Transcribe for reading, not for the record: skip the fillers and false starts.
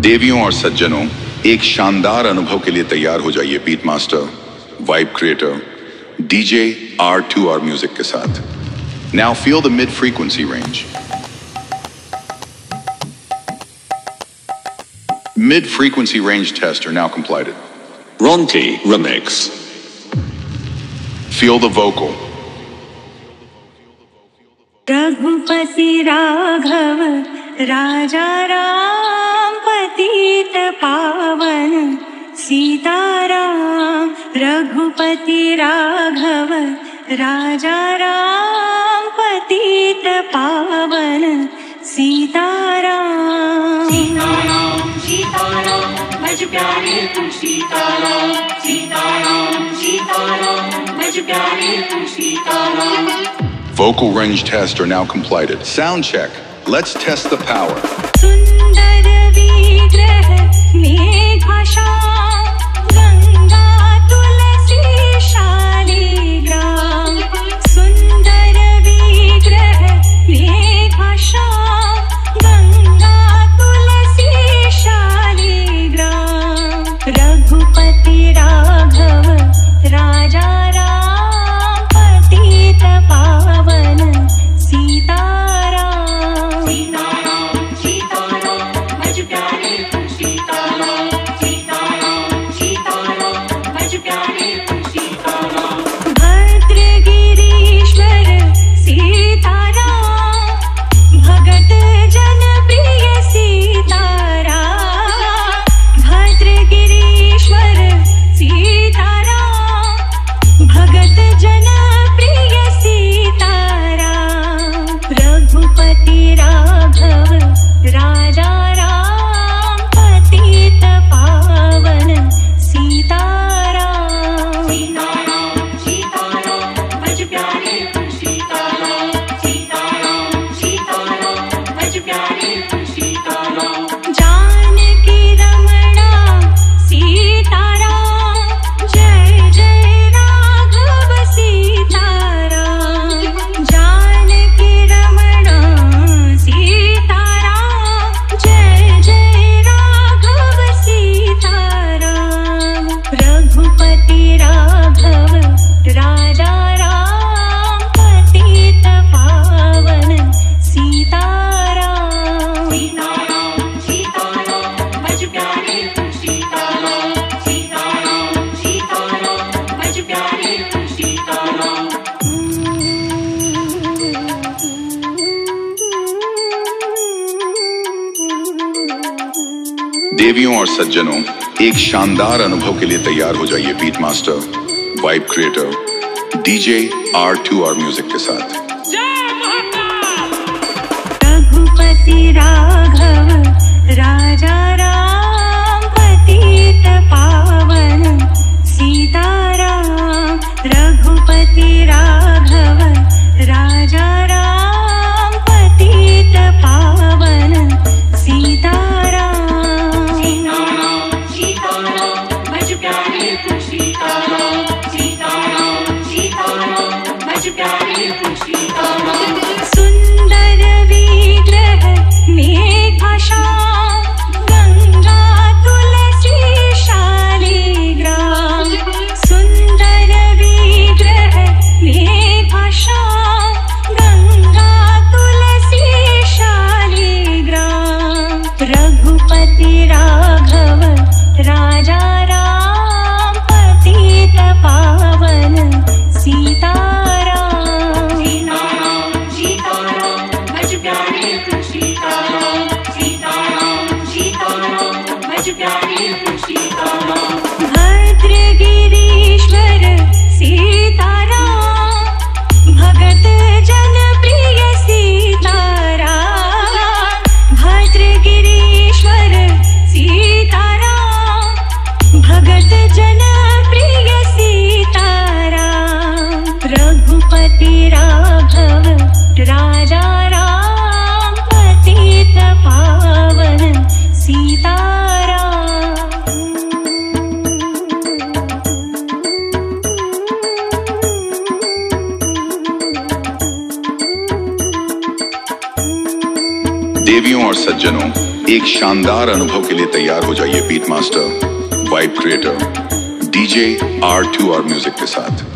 देवियों और सज्जनों, एक शानदार अनुभव के लिए तैयार हो जाइए beat master, vibe creator, DJ R2R music के साथ। Now feel the mid frequency range. Mid frequency range tests are now completed. Ronti remix. Feel the vocal. Raghupati Raghav राजा राम पतित पावन सीताराम। रघुपति राघव राजा राम पतित पावन सीताराम। सीताराम सीताराम भज प्यारे तुम सीताराम। सीताराम सीताराम भज प्यारे तुम Sitaram. Vocal range tests are now completed. Sound check. Let's test the power. सुंदर विग्रह मेघाश्याम गंगा तुलसी शालिग्राम। सुंदर विग्रह मेघाश्याम गंगा तुलसी शालिग्राम। रघुपति राघव राजा राम पतित पावन सीताराम। सीताराम सीताराम भज प्यारे तुम सीताराम। सीताराम सीताराम भज प्यारे तुम सीताराम। भद्रगिरीश्वर सीताराम भगत जन प्रिय सीताराम। भद्रगिरीश्वर सीताराम भगत जन प्रिय सीताराम। रघुपति राघव राजा राम पतित पावन सीताराम। सीताराम सीताराम भज प्यारे तुम सीताराम। सीताराम सीताराम भज प्यारे तुम सीताराम। जानकी रमणा सीताराम जय जय राघव सीताराम। जानकी रमणा सीताराम जय जय राघव सीताराम। रघुपति राघव राजा राम पतित पावन सीताराम। सीताराम सीताराम भज प्यारे तुम सीताराम। सीताराम सीताराम भज प्यारे तुम सीताराम। देवियों और सज्जनों, एक शानदार अनुभव के लिए तैयार हो जाइए beat master, vibe creator, DJ R2R music के साथ। रघुपति राघव राजा राम पतित पावन सीताराम। रघुपति राघव राजा राम पतित पावन सीताराम। सीताराम सीताराम भज प्यारे तुम सीताराम। सीताराम सीताराम भज प्यारे तुम सीताराम। सुंदर विग्रह मेघाश्याम गंगा तुलसी शालिग्राम। सुंदर विग्रह मेघाश्याम गंगा तुलसी शालिग्राम। रघुपति राघव राजा राम पतित पावन सीताराम। सीताराम सीताराम भज प्यारे तुम सीताराम। सीताराम सीताराम भज प्यारे तुम सीताराम। भद्रगिरीश्वर सीताराम भगत जन प्रिय सीताराम। भद्रगिरीश्वर सीताराम भगत जन प्रिय सीताराम। रघुपति राघव राजा राम पतित पावन सीताराम। देवियों और सज्जनों, एक शानदार अनुभव के लिए तैयार हो जाइए beat master, vibe creator, DJ R2 और म्यूजिक के साथ।